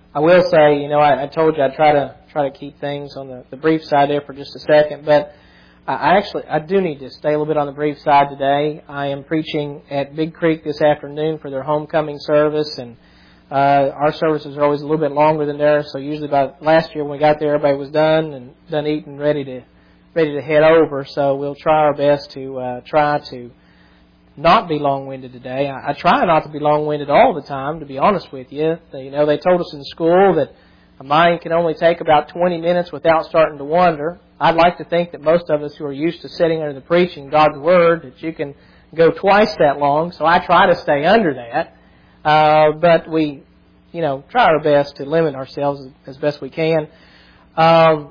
I will say, I told you I'd try to keep things on the brief side there for just a second, but I do need to stay a little bit on the brief side today. I am preaching at Big Creek this afternoon for their homecoming service, and our services are always a little bit longer than theirs. So usually about last year when we got there, everybody was done eating, ready to head over. So we'll try our best to try to not be long-winded today. I try not to be long-winded all the time, to be honest with you. They told us in school that a mind can only take about 20 minutes without starting to wonder. I'd like to think that most of us who are used to sitting under the preaching God's Word, that you can go twice that long. So I try to stay under that. But we, try our best to limit ourselves as best we can. I've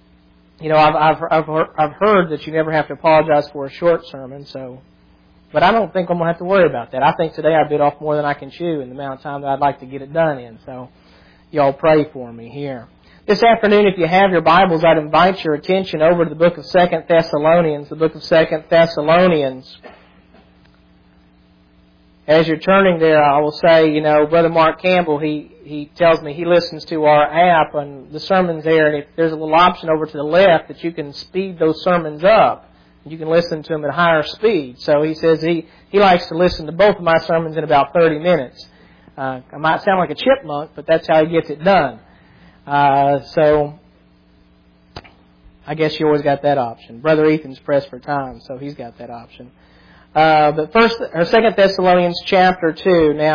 heard that you never have to apologize for a short sermon, but I don't think I'm going to have to worry about that. I think today I bit off more than I can chew in the amount of time that I'd like to get it done in. So y'all pray for me here. This afternoon, if you have your Bibles, I'd invite your attention over to the book of 2 Thessalonians, the book of 2 Thessalonians. As you're turning there, I will say, Brother Mark Campbell, he tells me he listens to our app and the sermons there, and if there's a little option over to the left that you can speed those sermons up. You can listen to them at higher speed. So he says he likes to listen to both of my sermons in about 30 minutes. I might sound like a chipmunk, but that's how he gets it done. So I guess you always got that option. Brother Ethan's pressed for time, so he's got that option. But 2 Thessalonians chapter 2. Now,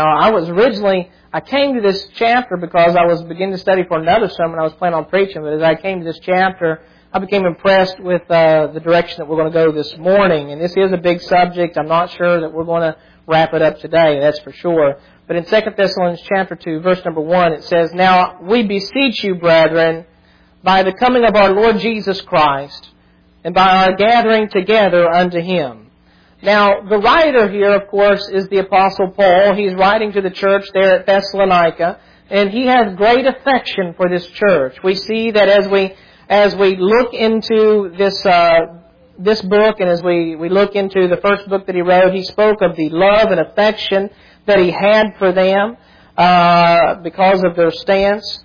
I came to this chapter because I was beginning to study for another sermon I was planning on preaching, but as I came to this chapter, I became impressed with the direction that we're going to go this morning. And this is a big subject. I'm not sure that we're going to wrap it up today, that's for sure. But in 2 Thessalonians chapter 2, verse number 1, it says, "Now we beseech you, brethren, by the coming of our Lord Jesus Christ, and by our gathering together unto Him." Now, the writer here, of course, is the Apostle Paul. He's writing to the church there at Thessalonica, and he has great affection for this church. We see that as we look into this book, and as we look into the first book that he wrote, he spoke of the love and affection that he had for them because of their stance.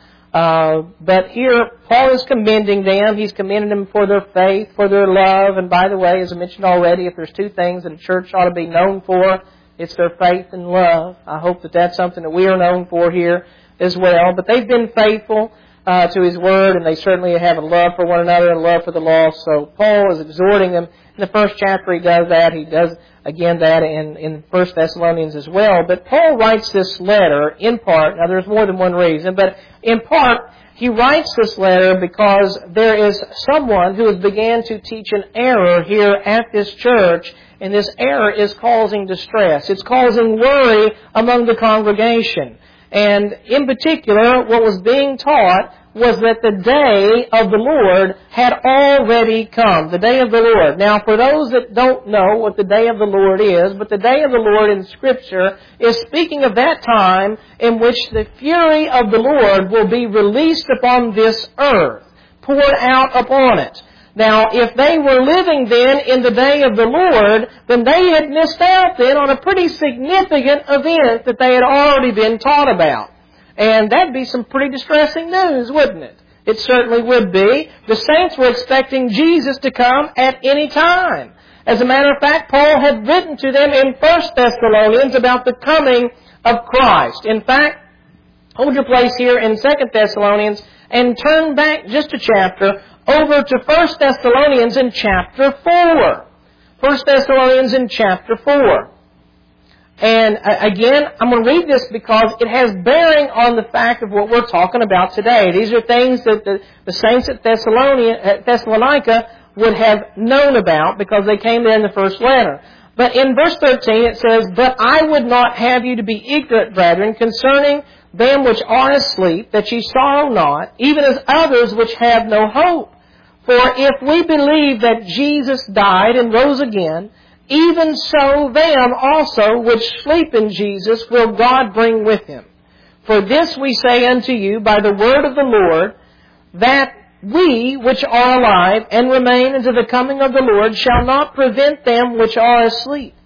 But here, Paul is commending them. He's commending them for their faith, for their love. And by the way, as I mentioned already, if there's two things that a church ought to be known for, it's their faith and love. I hope that that's something that we are known for here as well. But they've been faithful to His Word, and they certainly have a love for one another and a love for the lost. So Paul is exhorting them. In the first chapter he does that. He does, again, that in 1 Thessalonians as well. But Paul writes this letter in part. Now there's more than one reason, but in part he writes this letter because there is someone who has began to teach an error here at this church, and this error is causing distress. It's causing worry among the congregation. And in particular, what was being taught was that the day of the Lord had already come. The day of the Lord. Now, for those that don't know what the day of the Lord is, but the day of the Lord in Scripture is speaking of that time in which the fury of the Lord will be released upon this earth, poured out upon it. Now, if they were living then in the day of the Lord, then they had missed out then on a pretty significant event that they had already been taught about. And that'd be some pretty distressing news, wouldn't it? It certainly would be. The saints were expecting Jesus to come at any time. As a matter of fact, Paul had written to them in 1 Thessalonians about the coming of Christ. In fact, hold your place here in 2 Thessalonians and turn back just a chapter over to 1 Thessalonians in chapter 4. 1 Thessalonians in chapter 4. And again, I'm going to read this because it has bearing on the fact of what we're talking about today. These are things that the saints at Thessalonica would have known about because they came there in the first letter. But in verse 13 it says, "But I would not have you to be ignorant, brethren, concerning them which are asleep, that ye sorrow not, even as others which have no hope. For if we believe that Jesus died and rose again, even so them also which sleep in Jesus will God bring with Him. For this we say unto you by the word of the Lord, that we which are alive and remain unto the coming of the Lord shall not prevent them which are asleep.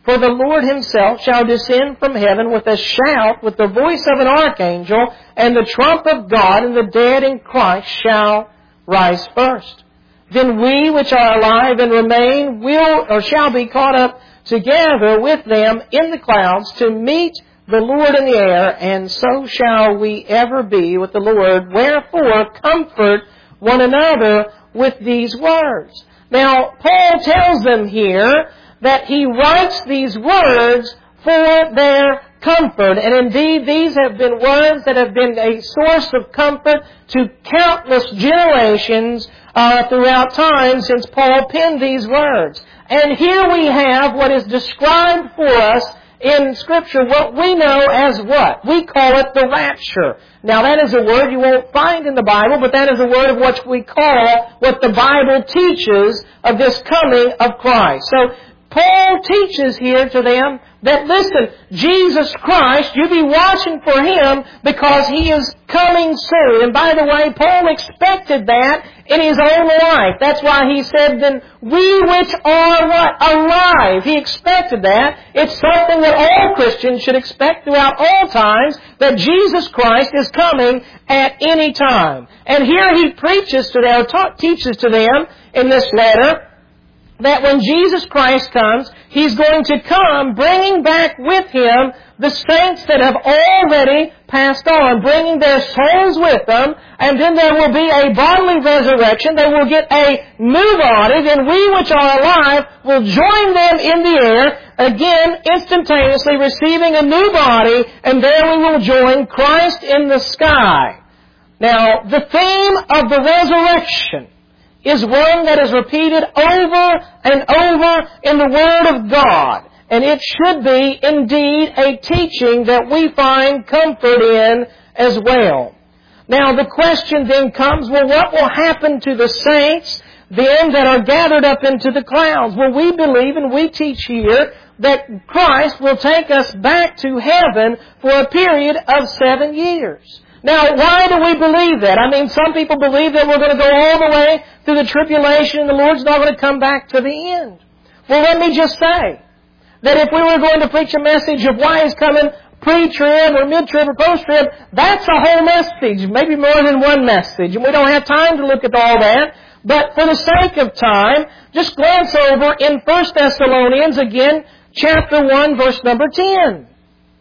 For the Lord Himself shall descend from heaven with a shout, with the voice of an archangel, and the trump of God, and the dead in Christ shall rise first. Then we which are alive and remain shall be caught up together with them in the clouds to meet the Lord in the air, and so shall we ever be with the Lord. Wherefore comfort one another with these words. Now, Paul tells them here that he writes these words for their comfort. And indeed, these have been words that have been a source of comfort to countless generations throughout time since Paul penned these words. And here we have what is described for us in Scripture, what we know as what? We call it the rapture. Now that is a word you won't find in the Bible, but that is a word of what we call what the Bible teaches of this coming of Christ. So Paul teaches here to them that, listen, Jesus Christ, you be watching for Him because He is coming soon. And by the way, Paul expected that in his own life. That's why he said, then we which are what? Alive. He expected that. It's something that all Christians should expect throughout all times, that Jesus Christ is coming at any time. And here he preaches to them, teaches to them in this letter, that when Jesus Christ comes, He's going to come bringing back with Him the saints that have already passed on, bringing their souls with them, and then there will be a bodily resurrection. They will get a new body, then we which are alive will join them in the air, again instantaneously receiving a new body, and there we will join Christ in the sky. Now, the theme of the resurrection is one that is repeated over and over in the Word of God. And it should be indeed a teaching that we find comfort in as well. Now the question then comes, well, what will happen to the saints then that are gathered up into the clouds? Well, we believe and we teach here that Christ will take us back to heaven for a period of 7 years. Now, why do we believe that? I mean, some people believe that we're going to go all the way through the tribulation and the Lord's not going to come back to the end. Well, let me just say that if we were going to preach a message of why He's coming pre-trib or mid-trib or post-trib, that's a whole message, maybe more than one message, and we don't have time to look at all that. But for the sake of time, just glance over in 1 Thessalonians again, chapter 1, verse number 10.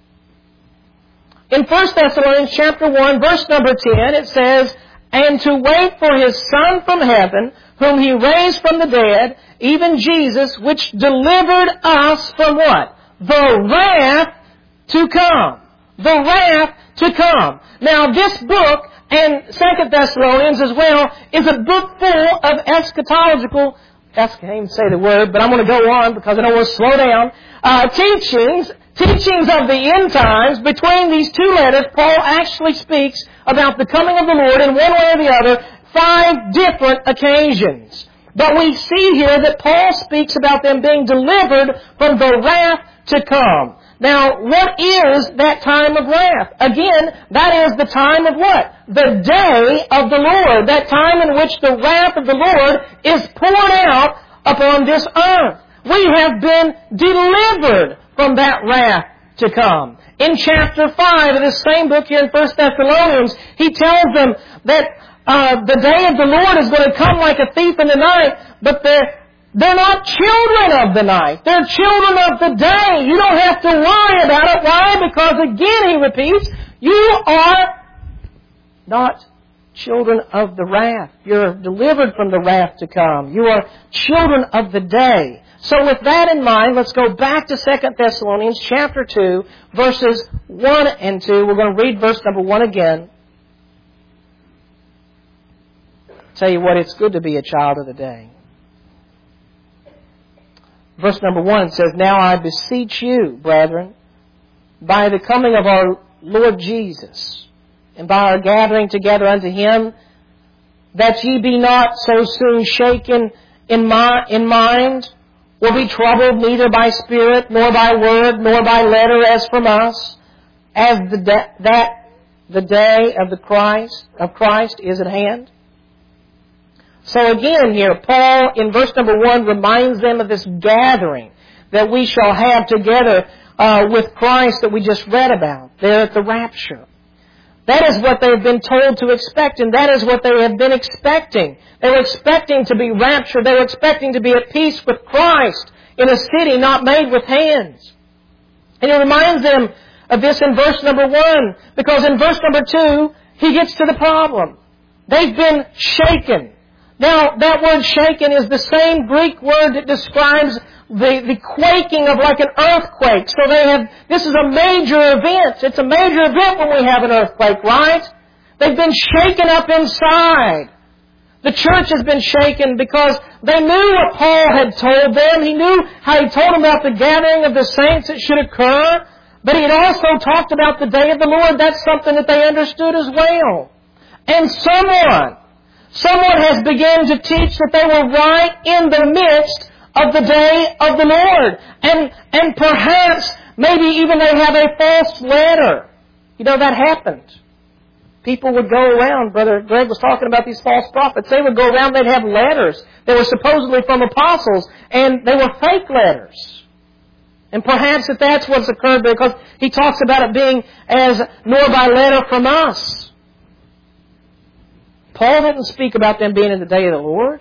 In 1 Thessalonians chapter 1, verse number 10, it says, "And to wait for His Son from heaven, whom He raised from the dead, even Jesus, which delivered us from what? The wrath to come." The wrath to come. Now this book, and 2 Thessalonians as well, is a book full of eschatological, I can't even say the word, but I'm going to go on because I don't want to slow down, teachings of the end times. Between these two letters, Paul actually speaks about the coming of the Lord in one way or the other, 5 different occasions. But we see here that Paul speaks about them being delivered from the wrath to come. Now, what is that time of wrath? Again, that is the time of what? The day of the Lord. That time in which the wrath of the Lord is poured out upon this earth. We have been delivered from that wrath to come. In chapter 5 of this same book here in 1 Thessalonians, he tells them that the day of the Lord is going to come like a thief in the night, but they're not children of the night. They're children of the day. You don't have to worry about it. Why? Because again, he repeats, you are not children of the wrath. You're delivered from the wrath to come. You are children of the day. So with that in mind, let's go back to 2 Thessalonians chapter 2, verses 1 and 2. We're going to read verse number 1 again. Tell you what, it's good to be a child of the day. Verse number 1 says, "Now I beseech you, brethren, by the coming of our Lord Jesus, and by our gathering together unto Him, that ye be not so soon shaken in mind, or be troubled neither by spirit, nor by word, nor by letter as from us, as the day of Christ is at hand." So again here, Paul in verse number 1 reminds them of this gathering that we shall have together with Christ that we just read about there at the rapture. That is what they've been told to expect, and that is what they have been expecting. They were expecting to be raptured. They were expecting to be at peace with Christ in a city not made with hands. And it reminds them of this in verse number 1, because in verse number 2, he gets to the problem. They've been shaken. Now, that word shaken is the same Greek word that describes the quaking of like an earthquake. So this is a major event. It's a major event when we have an earthquake, right? They've been shaken up inside. The church has been shaken because they knew what Paul had told them. He knew how he told them about the gathering of the saints that should occur. But he had also talked about the day of the Lord. That's something that they understood as well. And someone has begun to teach that they were right in the midst of the day of the Lord. And perhaps, maybe even they have a false letter. You know, that happened. People would go around, Brother Greg was talking about these false prophets. They would go around, they'd have letters that were supposedly from apostles, and they were fake letters. And perhaps that's what's occurred, because he talks about it being as nor by letter from us. Paul didn't speak about them being in the day of the Lord.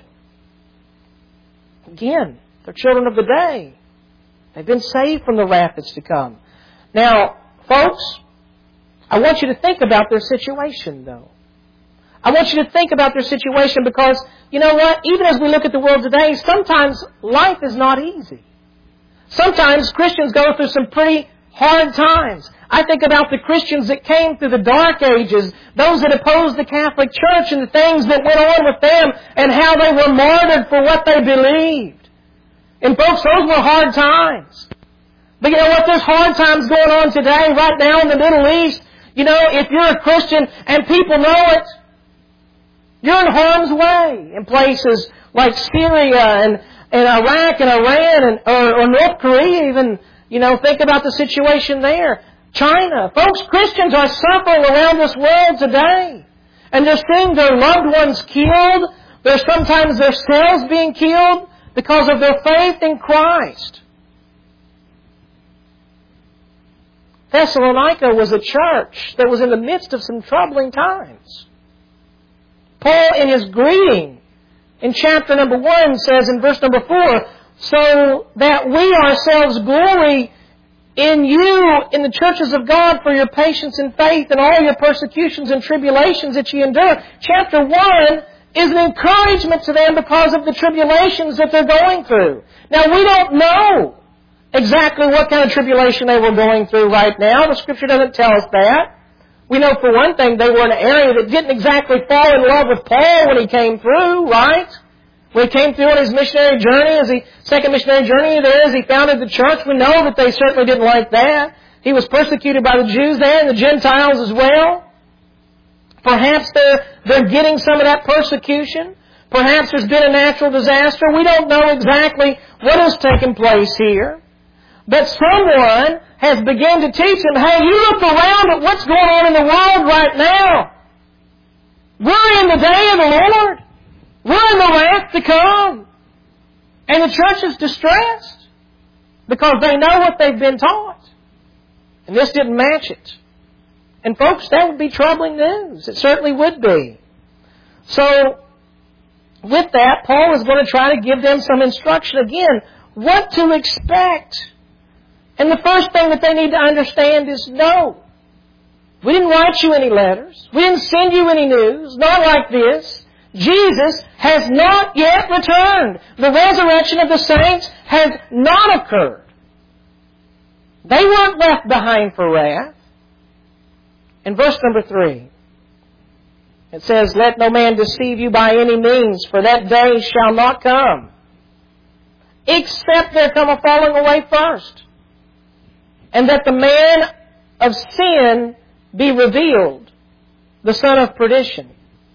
Again, they're children of the day. They've been saved from the wrath that's to come. Now, folks, I want you to think about their situation, though. I want you to think about their situation because, you know what? Even as we look at the world today, sometimes life is not easy. Sometimes Christians go through some pretty hard times. I think about the Christians that came through the Dark Ages, those that opposed the Catholic Church and the things that went on with them and how they were martyred for what they believed. And folks, those were hard times. But you know what? There's hard times going on today, right now in the Middle East. You know, if you're a Christian and people know it, you're in harm's way in places like Syria and Iraq and Iran or North Korea even. You know, think about the situation there. China. Folks, Christians are suffering around this world today. And they're seeing their loved ones killed. There's sometimes themselves being killed because of their faith in Christ. Thessalonica was a church that was in the midst of some troubling times. Paul, in his greeting, in chapter number 1, says in verse number 4, so that we ourselves glory in you, in the churches of God, for your patience and faith and all your persecutions and tribulations that you endure. Chapter 1 is an encouragement to them because of the tribulations that they're going through. Now, we don't know exactly what kind of tribulation they were going through right now. The Scripture doesn't tell us that. We know, for one thing, they were in an area that didn't exactly fall in love with Paul when he came through, right? When he came through on his missionary journey, second missionary journey there, as he founded the church, we know that they certainly didn't like that. He was persecuted by the Jews there and the Gentiles as well. Perhaps they're getting some of that persecution. Perhaps there's been a natural disaster. We don't know exactly what has taken place here. But someone has begun to teach them, hey, you look around at what's going on in the world right now. We're in the day of the Lord. We're in the wrath to come. And the church is distressed because they know what they've been taught. And this didn't match it. And folks, that would be troubling news. It certainly would be. So, with that, Paul is going to try to give them some instruction again, what to expect. And the first thing that they need to understand is no. We didn't write you any letters. We didn't send you any news. Not like this. Jesus has not yet returned. The resurrection of the saints has not occurred. They weren't left behind for wrath. In verse number 3, it says, let no man deceive you by any means, for that day shall not come, except there come a falling away first, and that the man of sin be revealed, the son of perdition.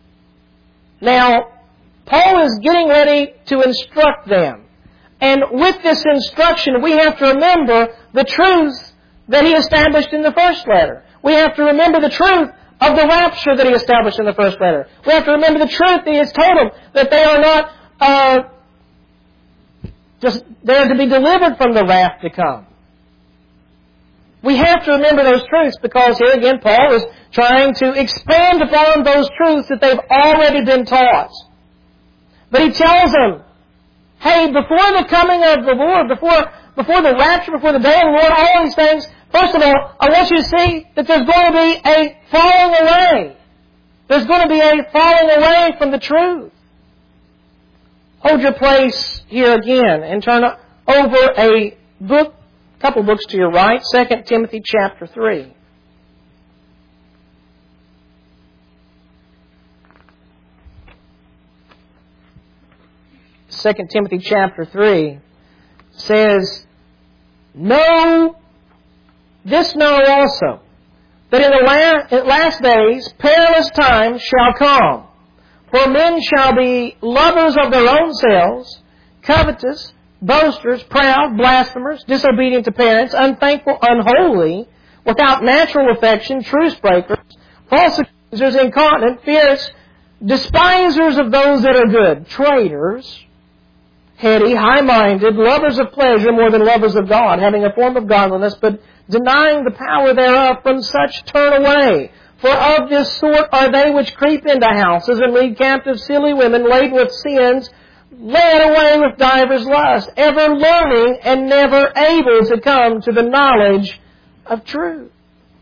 Now, Paul is getting ready to instruct them. And with this instruction, we have to remember the truth that he established in the first letter. We have to remember the truth of the rapture that he established in the first letter. We have to remember the truth that he has told them, that they are not they're to be delivered from the wrath to come. We have to remember those truths because here again Paul is trying to expand upon those truths that they've already been taught. But he tells them, hey, before the coming of the Lord, before the rapture, before the day of the Lord, all these things, first of all, I want you to see that there's going to be a falling away. There's going to be a falling away from the truth. Hold your place here again and turn over a book, a couple books to your right, 2 Timothy chapter 3. 2 Timothy chapter 3 says, Know also, that in the last days perilous times shall come. For men shall be lovers of their own selves, covetous, boasters, proud, blasphemers, disobedient to parents, unthankful, unholy, without natural affection, truce breakers, false accusers, incontinent, fierce, despisers of those that are good, traitors, heady, high-minded, lovers of pleasure more than lovers of God, having a form of godliness, but denying the power thereof. From such turn away. For of this sort are they which creep into houses and lead captive silly women laden with sins, led away with divers lusts, ever learning and never able to come to the knowledge of truth.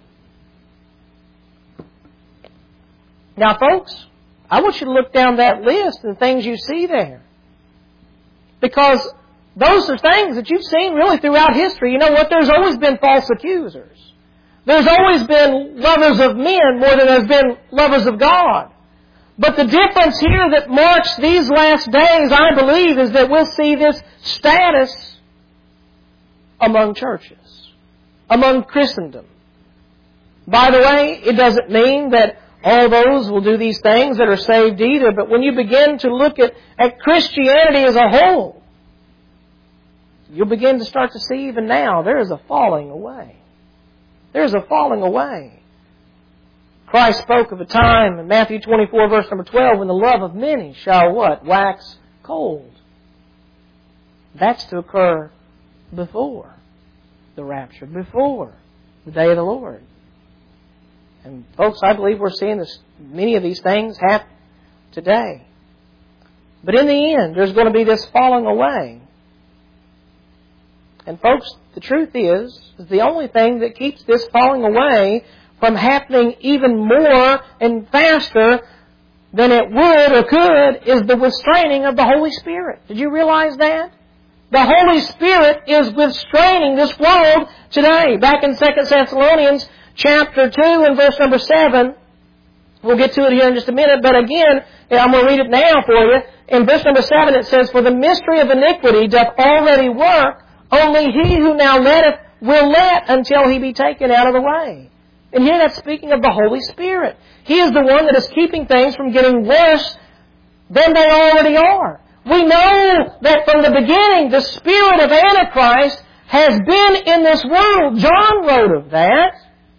Now, folks, I want you to look down that list and things you see there. Because those are things that you've seen really throughout history. You know what? There's always been false accusers. There's always been lovers of men more than there's been lovers of God. But the difference here that marks these last days, I believe, is that we'll see this status among churches, among Christendom. By the way, it doesn't mean that all those will do these things that are saved either, but when you begin to look at Christianity as a whole, you'll begin to start to see even now there is a falling away. There's a falling away. Christ spoke of a time in Matthew 24, verse number 12, when the love of many shall what? Wax cold. That's to occur before the rapture, before the day of the Lord. And folks, I believe we're seeing many of these things happen today. But in the end, there's going to be this falling away. And folks, the truth is the only thing that keeps this falling away from happening even more and faster than it would or could is the restraining of the Holy Spirit. Did you realize that? The Holy Spirit is restraining this world today. Back in 2 Thessalonians chapter 2 and verse number 7, we'll get to it here in just a minute, but again, I'm going to read it now for you. In verse number 7 it says, For the mystery of iniquity doth already work, only he who now letteth will let until he be taken out of the way. And here that's speaking of the Holy Spirit. He is the one that is keeping things from getting worse than they already are. We know that from the beginning the spirit of Antichrist has been in this world. John wrote of that.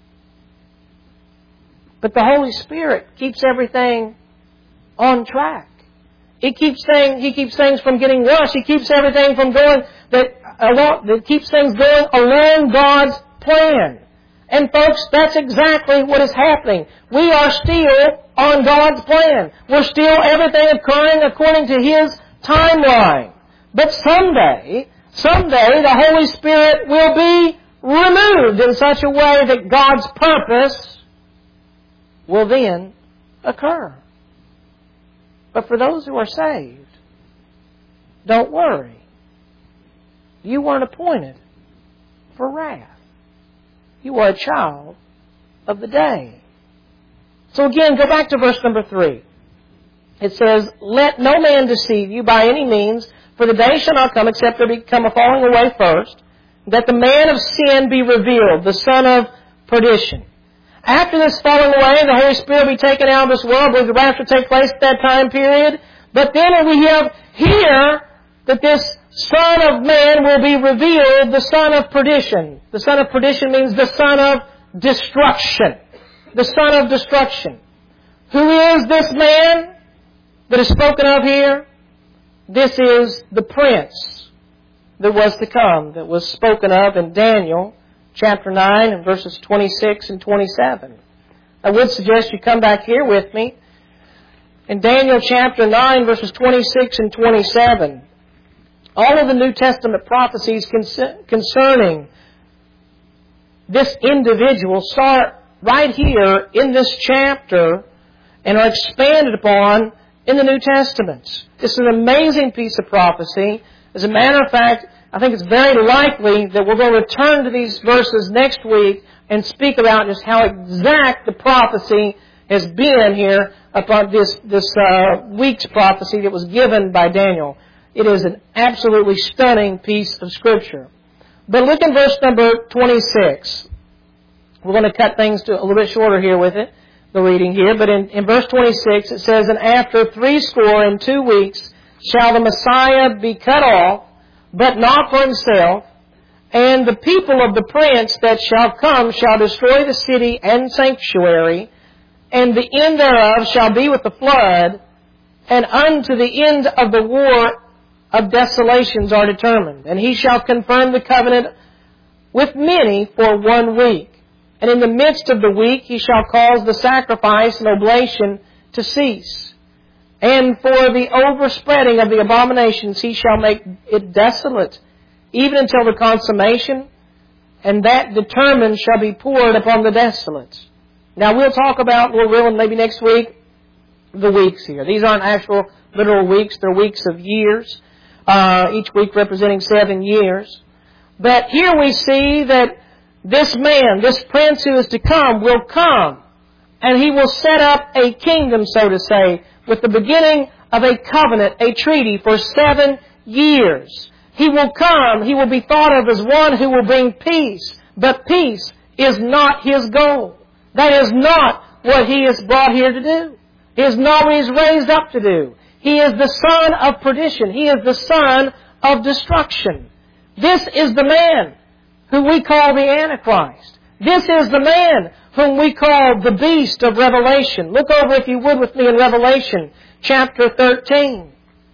But the Holy Spirit keeps everything on track. He keeps things from getting worse. He keeps everything from going that keeps things going along God's plan. And folks, that's exactly what is happening. We are still on God's plan. We're still everything occurring according to His timeline. But someday the Holy Spirit will be removed in such a way that God's purpose will then occur. But for those who are saved, don't worry. You weren't appointed for wrath. You are a child of the day. So again, go back to verse number 3. It says, Let no man deceive you by any means, for the day shall not come except there become a falling away first, that the man of sin be revealed, the son of perdition. After this falling away, the Holy Spirit will be taken out of this world. Will the rapture take place at that time period? But then we have here that this Son of Man will be revealed, the son of perdition. The son of perdition means the son of destruction. The son of destruction. Who is this man that is spoken of here? This is the prince that was to come, that was spoken of in Daniel chapter 9 and verses 26 and 27. I would suggest you come back here with me. In Daniel chapter 9 verses 26 and 27, all of the New Testament prophecies concerning this individual start right here in this chapter and are expanded upon in the New Testament. It's an amazing piece of prophecy. As a matter of fact, I think it's very likely that we're going to return to these verses next week and speak about just how exact the prophecy has been here upon this week's prophecy that was given by Daniel. It is an absolutely stunning piece of Scripture. But look in verse number 26. We're going to cut things to a little bit shorter here with it, the reading here. But in verse 26 it says, "And after 62 weeks shall the Messiah be cut off, but not for himself. And the people of the prince that shall come shall destroy the city and sanctuary, and the end thereof shall be with the flood, and unto the end of the war of desolations are determined. And he shall confirm the covenant with many for 1 week. And in the midst of the week he shall cause the sacrifice and oblation to cease. And for the overspreading of the abominations he shall make it desolate, even until the consummation, and that determined shall be poured upon the desolate." Now we'll talk about, maybe next week, the weeks here. These aren't actual literal weeks, they're weeks of years, each week representing 7 years. But here we see that this man, this prince who is to come, will come, and he will set up a kingdom, so to say, with the beginning of a covenant, a treaty for 7 years. He will come, he will be thought of as one who will bring peace, but peace is not his goal. That is not what he is brought here to do. It is not what he is raised up to do. He is the son of perdition. He is the son of destruction. This is the man who we call the Antichrist. This is the man whom we call the beast of Revelation. Look over, if you would, with me in Revelation chapter 13.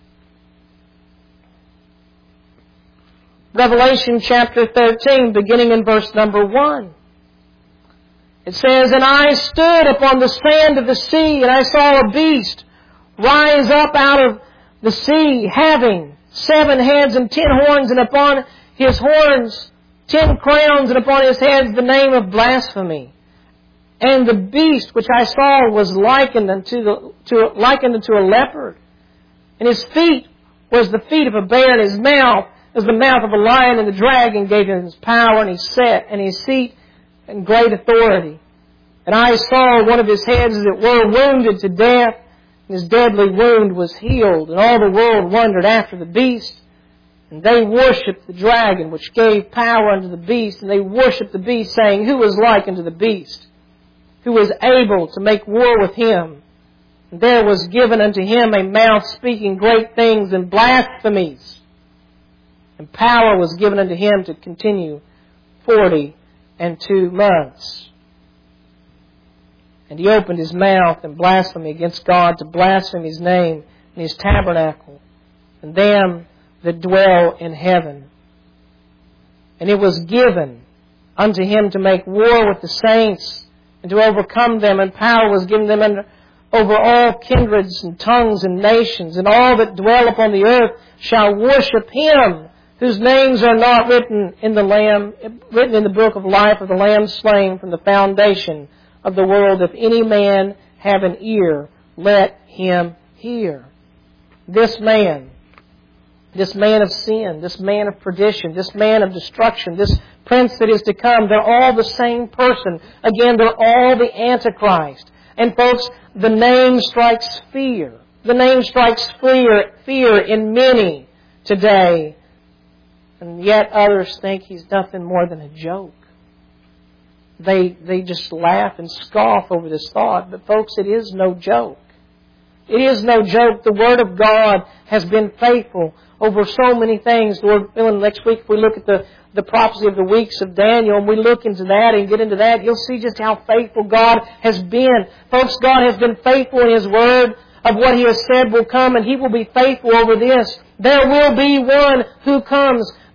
Revelation chapter 13, beginning in verse number 1. It says, "And I stood upon the sand of the sea, and I saw a beast rise up out of the sea, having 7 heads and 10 horns, and upon his horns 10 crowns, and upon his heads the name of blasphemy. And the beast which I saw was likened unto a leopard. And his feet was the feet of a bear, and his mouth was the mouth of a lion, and the dragon gave him his power, and he sat in his seat and great authority. And I saw one of his heads, as it were, wounded to death, and his deadly wound was healed. And all the world wondered after the beast. And they worshipped the dragon, which gave power unto the beast. And they worshipped the beast, saying, Who is like unto the beast? Who was able to make war with him? And there was given unto him a mouth speaking great things and blasphemies. And power was given unto him to continue 42 months. And he opened his mouth in blasphemy against God, to blaspheme his name and his tabernacle, and them that dwell in heaven. And it was given unto him to make war with the saints, and to overcome them, and power was given them over all kindreds and tongues and nations, and all that dwell upon the earth shall worship him, whose names are not written in the book of life of the Lamb slain from the foundation of the world. If any man have an ear, let him hear. This man of sin, this man of perdition, this man of destruction, this prince that is to come, they're all the same person. Again, they're all the Antichrist. And folks, the name strikes fear. The name strikes fear in many today. And yet others think he's nothing more than a joke. They just laugh and scoff over this thought. But folks, it is no joke. It is no joke. The Word of God has been faithful over so many things. Lord willing, next week if we look at the prophecy of the weeks of Daniel, and we look into that and get into that, you'll see just how faithful God has been. Folks, God has been faithful in His Word of what He has said will come, and He will be faithful over this. There will be one who comes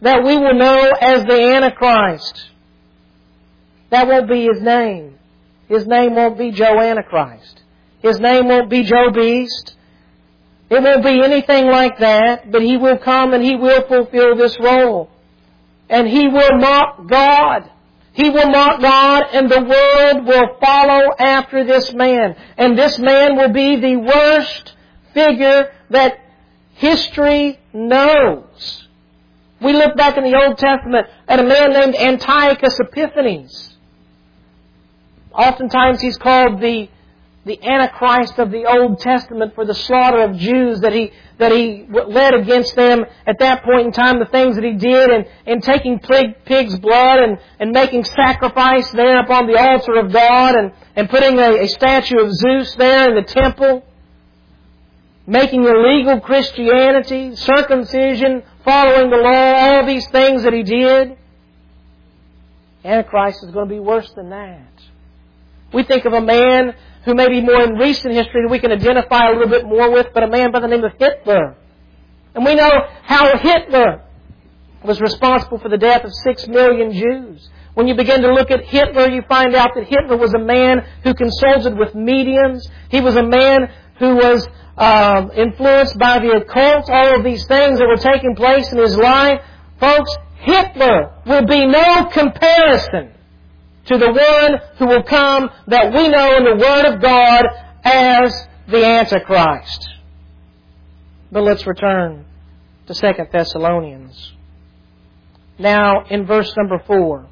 that we will know as the Antichrist. That won't be his name. His name won't be Joe Antichrist. His name won't be Joe Beast. It won't be anything like that, but he will come and he will fulfill this role. And he will mock God. He will mock God, and the world will follow after this man. And this man will be the worst figure that history knows. We look back in the Old Testament at a man named Antiochus Epiphanes. Oftentimes he's called the Antichrist of the Old Testament for the slaughter of Jews that he led against them at that point in time, the things that he did in taking pig's blood and making sacrifice there upon the altar of God and putting a statue of Zeus there in the temple, making illegal Christianity, circumcision, following the law, all these things that he did. Antichrist is going to be worse than that. We think of a man who may be more in recent history that we can identify a little bit more with, but a man by the name of Hitler. And we know how Hitler was responsible for the death of 6 million Jews. When you begin to look at Hitler, you find out that Hitler was a man who consulted with mediums. He was a man who was influenced by the occult, all of these things that were taking place in his life. Folks, Hitler will be no comparison to the one who will come that we know in the Word of God as the Antichrist. But let's return to 2 Thessalonians. Now, in verse number 4.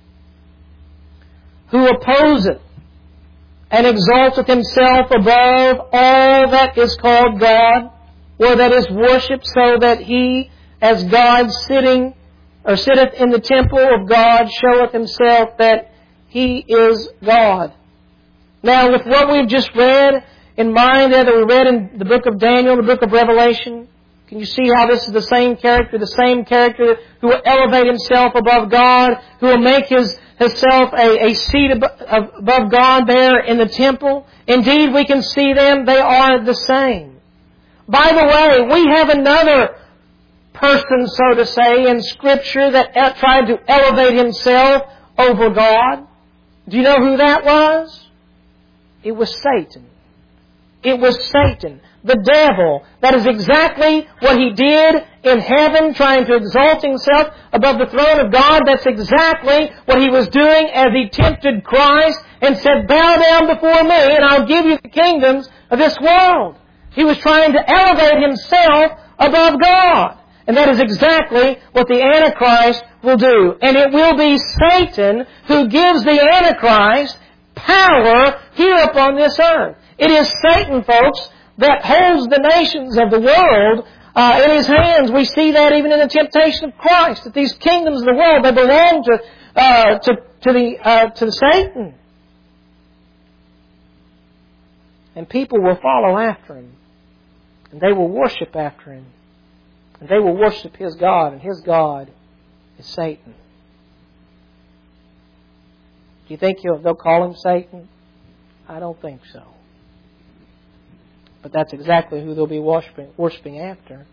Who opposeth and exalteth himself above all that is called God, or that is worshipped, so that he, as God sitteth in the temple of God, showeth himself that he is God. Now, with what we've just read in mind there that we read in the book of Daniel, the book of Revelation, can you see how this is the same character who will elevate himself above God, who will make himself a seat above God there in the temple? Indeed, we can see them. They are the same. By the way, we have another person, so to say, in Scripture that tried to elevate himself over God. Do you know who that was? It was Satan. It was Satan, the devil. That is exactly what he did in heaven, trying to exalt himself above the throne of God. That's exactly what he was doing as he tempted Christ and said, "Bow down before me and I'll give you the kingdoms of this world." He was trying to elevate himself above God. And that is exactly what the Antichrist will do. And it will be Satan who gives the Antichrist power here upon this earth. It is Satan, folks, that holds the nations of the world in his hands. We see that even in the temptation of Christ, that these kingdoms of the world, they belong to Satan. And people will follow after him. And they will worship after him. And they will worship his God, and his God is Satan. Do you think they'll call him Satan? I don't think so. But that's exactly who they'll be worshiping after.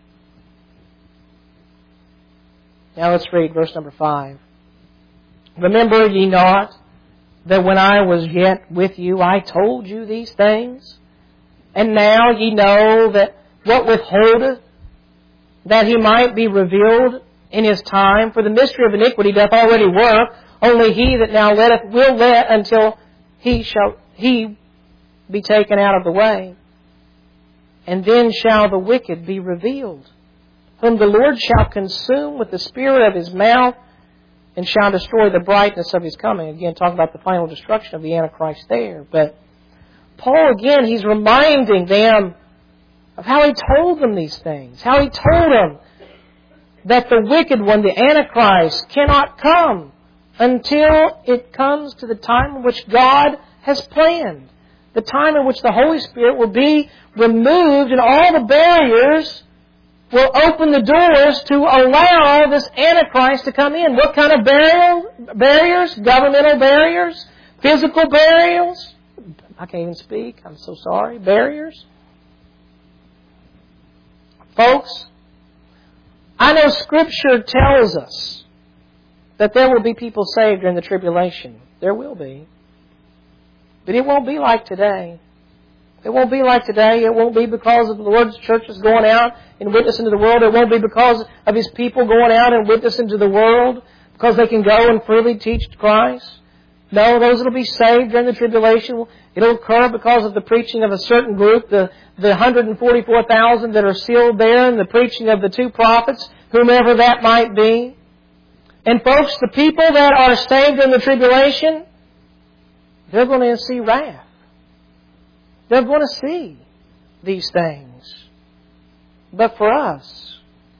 Now let's read verse number 5. Remember ye not that when I was yet with you, I told you these things? And now ye know that what withholdeth, that he might be revealed in his time. For the mystery of iniquity doth already work. Only he that now letteth will let until he be taken out of the way. And then shall the wicked be revealed, whom the Lord shall consume with the spirit of his mouth, and shall destroy the brightness of his coming. Again, talking about the final destruction of the Antichrist there. But Paul, again, he's reminding them of how he told them these things. How he told them that the wicked one, the Antichrist, cannot come until it comes to the time in which God has planned. The time in which the Holy Spirit will be removed and all the barriers will open the doors to allow this Antichrist to come in. What kind of barriers? Governmental barriers? Physical barriers? I can't even speak. I'm so sorry. Barriers? Folks, I know Scripture tells us that there will be people saved during the tribulation. There will be. But it won't be like today. It won't be like today. It won't be because of the Lord's churches going out and witnessing to the world. It won't be because of His people going out and witnessing to the world because they can go and freely teach Christ. No, those that will be saved during the tribulation, it'll occur because of the preaching of a certain group, the 144,000 that are sealed there, and the preaching of the two prophets, whomever that might be. And folks, the people that are saved in the tribulation, they're going to see wrath. They're going to see these things. But for us,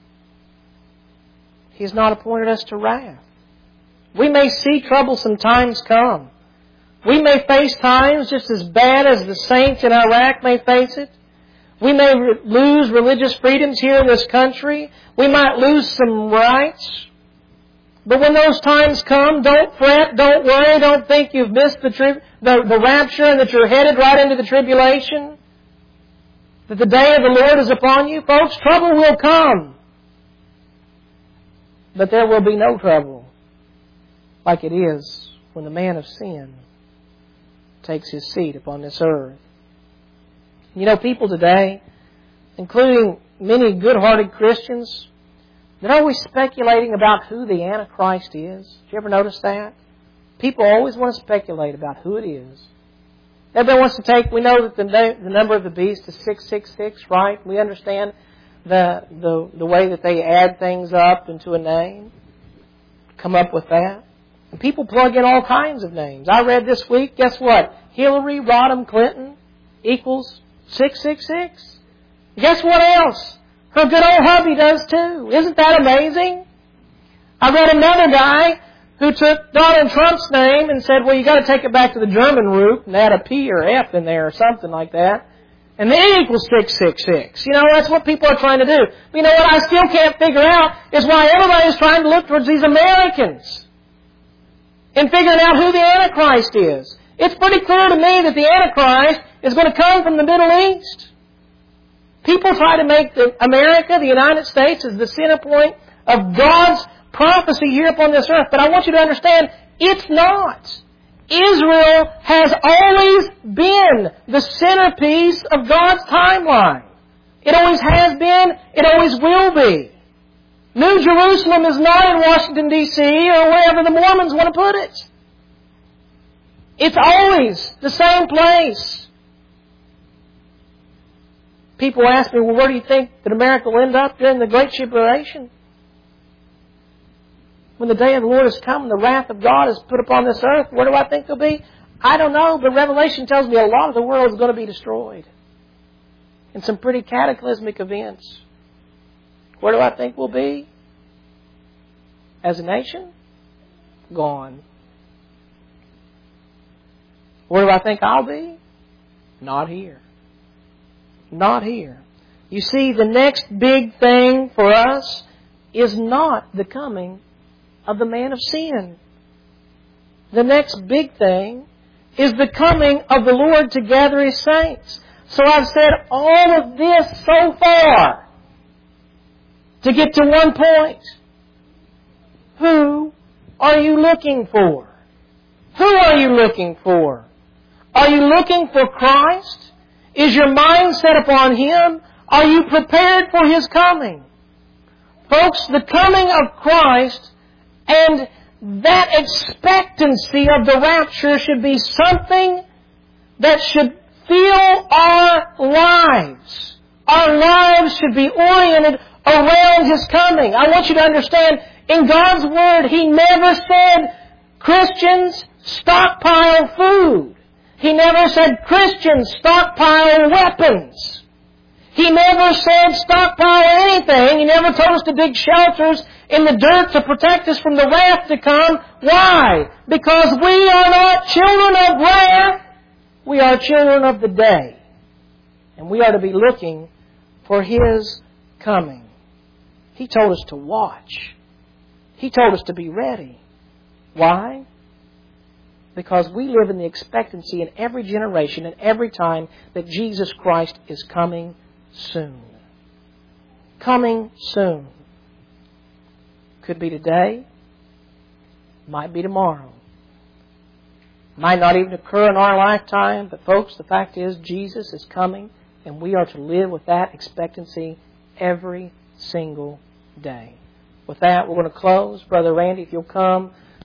He's not appointed us to wrath. We may see troublesome times come. We may face times just as bad as the saints in Iraq may face it. We may lose religious freedoms here in this country. We might lose some rights. But when those times come, don't fret, don't worry, don't think you've missed the rapture and that you're headed right into the tribulation. That the day of the Lord is upon you. Folks, trouble will come. But there will be no trouble like it is when the man of sin takes his seat upon this earth. You know, people today, including many good-hearted Christians, they're always speculating about who the Antichrist is. Did you ever notice that? People always want to speculate about who it is. Everybody wants to take, we know that the number of the beast is 666, right? We understand the way that they add things up into a name. Come up with that. And people plug in all kinds of names. I read this week, guess what? Hillary Rodham Clinton equals 666. Guess what else? Her good old hubby does too. Isn't that amazing? I read another guy who took Donald Trump's name and said, well, you got to take it back to the German root and add a P or F in there or something like that. And then it equals 666. You know, that's what people are trying to do. But you know what I still can't figure out is why everybody is trying to look towards these Americans and figuring out who the Antichrist is. It's pretty clear to me that the Antichrist is going to come from the Middle East. People try to make America, the United States, as the center point of God's prophecy here upon this earth. But I want you to understand, it's not. Israel has always been the centerpiece of God's timeline. It always has been. It always will be. New Jerusalem is not in Washington, D.C. or wherever the Mormons want to put it. It's always the same place. People ask me, well, where do you think that America will end up during the Great Tribulation? When the day of the Lord has come and the wrath of God is put upon this earth, where do I think they'll be? I don't know, but Revelation tells me a lot of the world is going to be destroyed. In some pretty cataclysmic events. Where do I think we'll be? As a nation? Gone. Where do I think I'll be? Not here. Not here. You see, the next big thing for us is not the coming of the man of sin. The next big thing is the coming of the Lord to gather His saints. So I've said all of this so far to get to one point. Who are you looking for? Who are you looking for? Are you looking for Christ? Is your mind set upon Him? Are you prepared for His coming? Folks, the coming of Christ and that expectancy of the rapture should be something that should fill our lives. Our lives should be oriented around His coming. I want you to understand, in God's Word, He never said, Christians, stockpile food. He never said, Christians, stockpile weapons. He never said stockpile anything. He never told us to dig shelters in the dirt to protect us from the wrath to come. Why? Because we are not children of wrath. We are children of the day. And we are to be looking for His coming. He told us to watch. He told us to be ready. Why? Because we live in the expectancy in every generation and every time that Jesus Christ is coming soon. Coming soon. Could be today. Might be tomorrow. Might not even occur in our lifetime. But folks, the fact is Jesus is coming, and we are to live with that expectancy every single day. With that, we're going to close. Brother Randy, if you'll come.